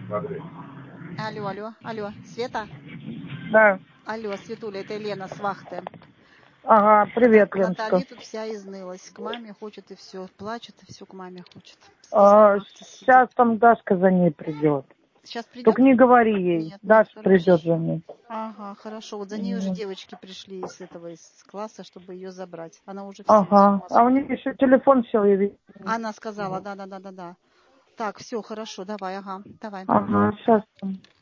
Алло, алло, алло, Света? Да. Алло, Светуля, это Елена с вахты. Ага, привет, Леночка. Натали тут вся изнылась. К маме хочет и все. Плачет и все к маме хочет. Сейчас там Дашка за ней придет. Сейчас придет? Только не говори ей. Нет, Даша нет, придет за ней. Ага, хорошо. Вот за ней уже девочки пришли из класса, чтобы ее забрать. Она уже все. Ага. А у нее еще телефон сел, я видела. Она сказала, да. Так, все, хорошо, давай, ага, давай. Ага, сейчас.